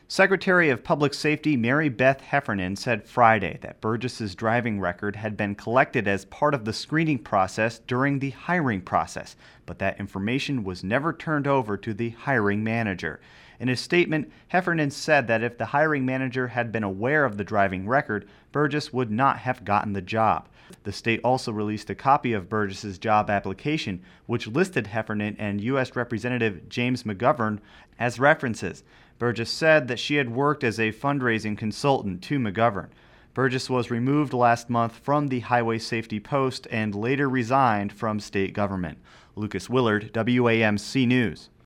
Secretary of Public Safety Mary Beth Heffernan said Friday that Burgess's driving record had been collected as part of the screening process during the hiring process, but that information was never turned over to the hiring manager. In his statement, Heffernan said that if the hiring manager had been aware of the driving record, Burgess would not have gotten the job. The state also released a copy of Burgess's job application, which listed Heffernan and U.S. Representative James McGovern as references. Burgess said that she had worked as a fundraising consultant to McGovern. Burgess was removed last month from the highway safety post and later resigned from state government. Lucas Willard, WAMC News.